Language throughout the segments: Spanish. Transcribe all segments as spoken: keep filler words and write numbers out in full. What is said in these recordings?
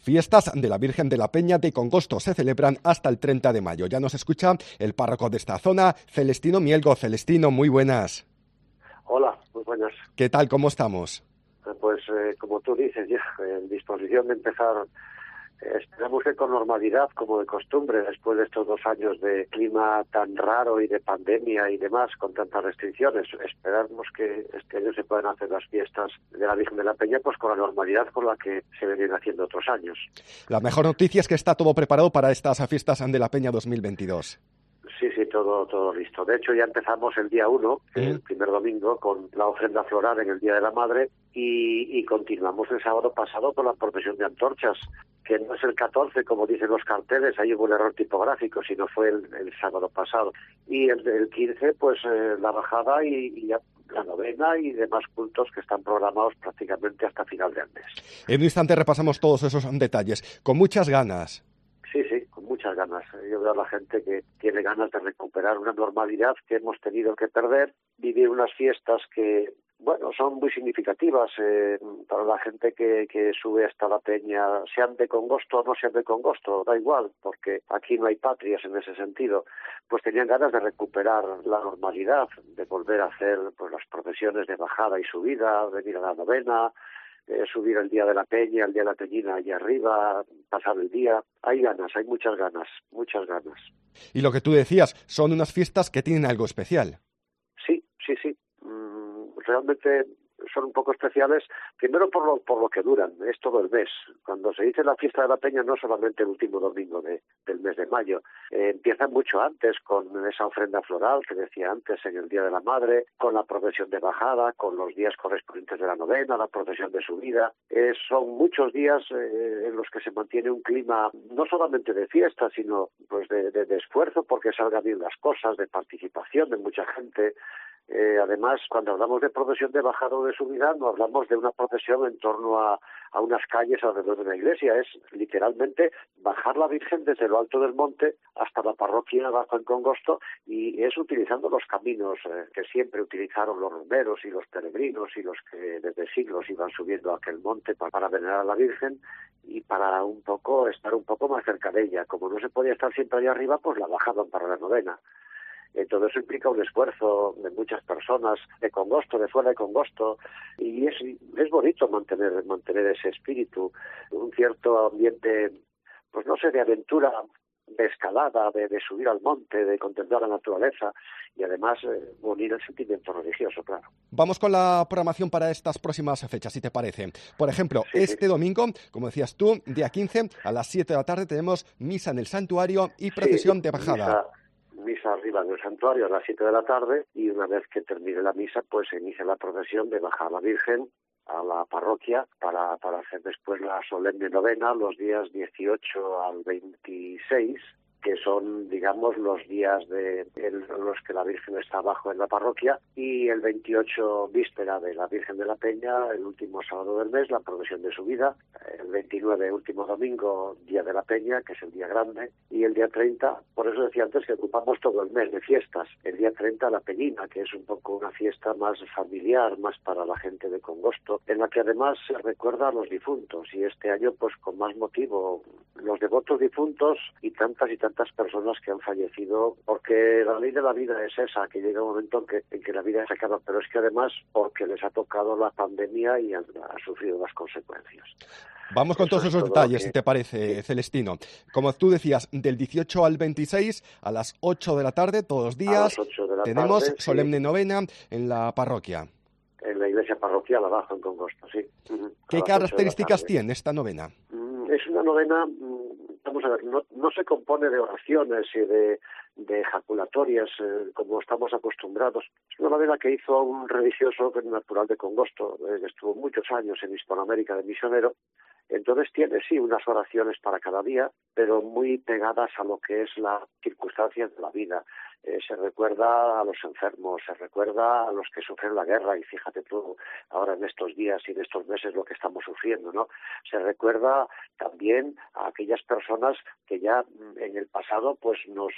Fiestas de la Virgen de la Peña de Congosto se celebran hasta el treinta de mayo. Ya nos escucha el párroco de esta zona, Celestino Mielgo. Celestino, muy buenas. Hola, muy buenas. ¿Qué tal? ¿Cómo estamos? Pues eh, como tú dices, ya en disposición de empezar, eh, esperamos que con normalidad, como de costumbre, después de estos dos años de clima tan raro y de pandemia y demás, con tantas restricciones, esperamos que este año se puedan hacer las fiestas de la Virgen de la Peña pues con la normalidad con la que se venían haciendo otros años. La mejor noticia es que está todo preparado para estas fiestas de la Peña dos mil veintidós. Sí, sí, todo todo listo. De hecho, ya empezamos el día uno, ¿Mm? el primer domingo, con la ofrenda floral en el Día de la Madre y, y continuamos el sábado pasado con la procesión de antorchas, que no es el catorce, como dicen los carteles, ahí hubo un error tipográfico, sino fue el, el sábado pasado. Y el, el quince, pues eh, la bajada y, y ya la novena y demás cultos que están programados prácticamente hasta final de mes. En un instante repasamos todos esos detalles, con muchas ganas. Sí, sí, con muchas ganas. Yo veo a la gente que tiene ganas de recuperar una normalidad que hemos tenido que perder, vivir unas fiestas que, bueno, son muy significativas eh, para la gente que, que sube hasta la Peña, sean de Congosto o no sean de Congosto, da igual, porque aquí no hay patrias en ese sentido. Pues tenían ganas de recuperar la normalidad, de volver a hacer pues las procesiones de bajada y subida, venir a la novena, Eh, subir el día de la Peña, el día de la Peñina allí arriba, pasar el día. Hay ganas, hay muchas ganas, muchas ganas. Y lo que tú decías, son unas fiestas que tienen algo especial. Sí, sí, sí. Mm, realmente son un poco especiales, primero por lo, por lo que duran, es todo el mes. Cuando se dice la fiesta de la Peña, no solamente el último domingo de, del mes de mayo, eh, empieza mucho antes con esa ofrenda floral que decía antes en el Día de la Madre, con la procesión de bajada, con los días correspondientes de la novena, la procesión de subida. Eh, son muchos días eh, en los que se mantiene un clima no solamente de fiesta, sino pues de, de, de esfuerzo porque salgan bien las cosas, de participación de mucha gente. Eh, además, cuando hablamos de procesión de bajada o de subida, no hablamos de una procesión en torno a, a unas calles alrededor de la iglesia, es literalmente bajar la Virgen desde lo alto del monte hasta la parroquia abajo en Congosto, y es utilizando los caminos eh, que siempre utilizaron los romeros y los peregrinos y los que desde siglos iban subiendo a aquel monte para, para venerar a la Virgen y para un poco estar un poco más cerca de ella. Como no se podía estar siempre allá arriba, pues la bajaban para la novena. Eh, todo eso implica un esfuerzo de muchas personas, de Congosto, de fuera de Congosto, y es, es bonito mantener mantener ese espíritu, un cierto ambiente, pues no sé, de aventura, de escalada, de, de subir al monte, de contemplar la naturaleza y además eh, unir el sentimiento religioso, claro. Vamos con la programación para estas próximas fechas, si te parece. Por ejemplo, sí, este sí. domingo, como decías tú, día quince, a las siete de la tarde tenemos misa en el santuario y procesión sí, de bajada. Misa. Misa arriba en el santuario a las siete de la tarde y una vez que termine la misa pues se inicia la procesión de bajar a la Virgen a la parroquia para, para hacer después la solemne novena los días dieciocho al veintiséis, que son, digamos, los días de en los que la Virgen está abajo en la parroquia, y el veintiocho, víspera de la Virgen de la Peña, el último sábado del mes, la procesión de subida, el veintinueve, último domingo, Día de la Peña, que es el día grande, y el día treinta, por eso decía antes que ocupamos todo el mes de fiestas, el día treinta la Peñina, que es un poco una fiesta más familiar, más para la gente de Congosto, en la que además se recuerda a los difuntos, y este año pues con más motivo, los devotos difuntos y tantas y tantas personas que han fallecido, porque la ley de la vida es esa, que llega un momento en que, en que la vida se acaba, pero es que además porque les ha tocado la pandemia y han, han sufrido las consecuencias. Vamos con Eso todos es esos todo detalles, que... si te parece, sí. Celestino. Como tú decías, del dieciocho al veintiséis, a las ocho de la tarde, todos los días, A las ocho de la tenemos tarde, solemne sí. novena en la parroquia. En la iglesia parroquial abajo en Congosto, sí. Uh-huh. ¿Qué características tiene esta novena? Mm, es una novena, mm, vamos a ver, no, no se compone de oraciones y de, de ejaculatorias eh, como estamos acostumbrados. Es una novena que hizo un religioso natural de Congosto, eh, que estuvo muchos años en Hispanoamérica de misionero. Entonces tiene, sí, unas oraciones para cada día, pero muy pegadas a lo que es la circunstancia de la vida. Eh, se recuerda a los enfermos, se recuerda a los que sufren la guerra, y fíjate tú, ahora en estos días y en estos meses lo que estamos sufriendo, ¿no? Se recuerda también a aquellas personas que ya en el pasado pues nos, nos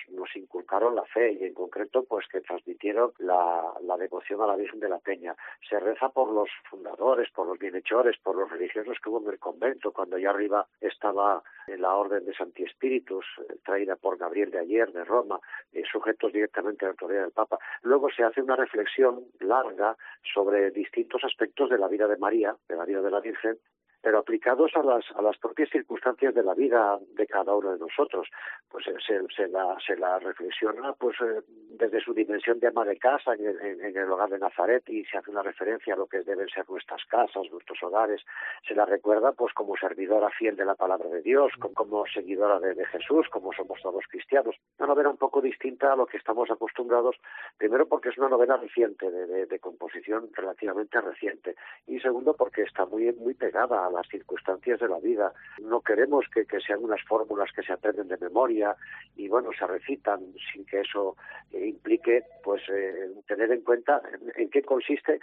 inculcaron la fe y en concreto pues que transmitieron la, la devoción a la Virgen de la Peña. Se reza por los fundadores, por los bienhechores, por los religiosos que hubo en el convento, cuando allá arriba estaba en la orden de Santi Spiritus, eh, traída por Gabriel de Ayer, de Roma, eh, sujetos directamente a la autoridad del Papa. Luego se hace una reflexión larga sobre distintos aspectos de la vida de María, de la vida de la Virgen, pero aplicados a las a las propias circunstancias de la vida de cada uno de nosotros. Pues se, se la se la reflexiona pues eh, desde su dimensión de ama de casa en el, en, en el hogar de Nazaret, y se hace una referencia a lo que deben ser nuestras casas, nuestros hogares. Se la recuerda pues como servidora fiel de la palabra de Dios, como, como seguidora de, de Jesús, como somos todos cristianos. Una novela un poco distinta a lo que estamos acostumbrados, primero porque es una novela reciente, de, de, de composición relativamente reciente, y segundo porque está muy muy pegada a las circunstancias de la vida. No queremos que, que sean unas fórmulas que se aprenden de memoria y bueno, se recitan sin que eso eh, implique pues eh, tener en cuenta en, en qué consiste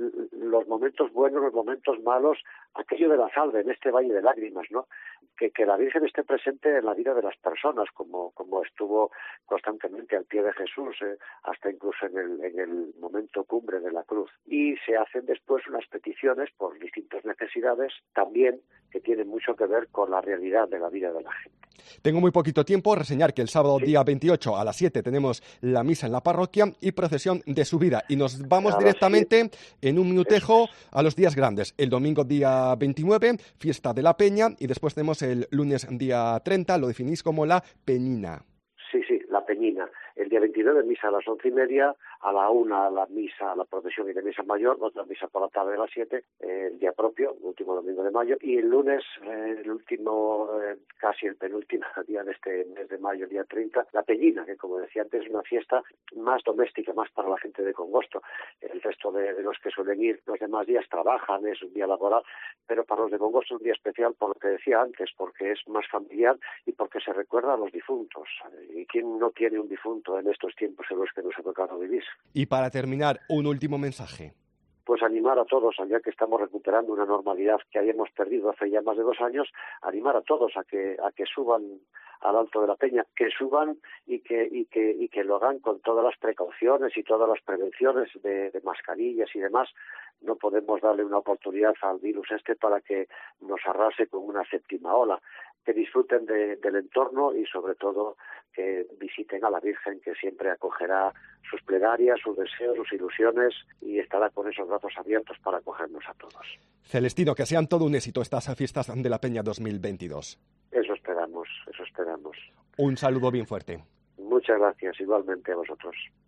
los momentos buenos, los momentos malos, aquello de la salve en este valle de lágrimas, ¿no? Que, que la Virgen esté presente en la vida de las personas, como, como estuvo constantemente al pie de Jesús, eh, hasta incluso en el, en el momento cumbre de la cruz. Y se hacen después unas peticiones por distintas necesidades, también que tienen mucho que ver con la realidad de la vida de la gente. Tengo muy poquito tiempo. Reseñar que el sábado sí. día veintiocho a las siete tenemos la misa en la parroquia y procesión de subida. Y nos vamos a directamente en un minutejo a los días grandes. El domingo día veintinueve, fiesta de la Peña, y después tenemos el lunes día treinta, lo definís como la Peñina. Sí, sí, la Peñina. El día veintinueve, misa a las once y media, a la una la misa, la procesión y de misa mayor, otra misa por la tarde a las siete, eh, el día propio, el último domingo de mayo, y el lunes, eh, el último, eh, casi el penúltimo día de este mes de mayo, el día treinta, la Peñina, que como decía antes es una fiesta más doméstica, más para la gente de Congosto. El resto de, de los que suelen ir los demás días trabajan, es un día laboral, pero para los de Congosto es un día especial por lo que decía antes, porque es más familiar y porque se recuerda a los difuntos. ¿Y quién no tiene un difunto en estos tiempos en los que nos ha tocado vivir? Y para terminar, un último mensaje. Pues animar a todos, ya que estamos recuperando una normalidad que habíamos perdido hace ya más de dos años, animar a todos a que a que suban al Alto de la Peña, que suban y que y que y que lo hagan con todas las precauciones y todas las prevenciones de, de mascarillas y demás. No podemos darle una oportunidad al virus este para que nos arrase con una séptima ola. Que disfruten de, del entorno y sobre todo que visiten a la Virgen, que siempre acogerá sus plegarias, sus deseos, sus ilusiones, y estará con esos brazos abiertos para acogernos a todos. Celestino, que sean todo un éxito estas fiestas de la Peña dos mil veintidós. Eso esperamos, eso esperamos. Un saludo bien fuerte. Muchas gracias, igualmente a vosotros.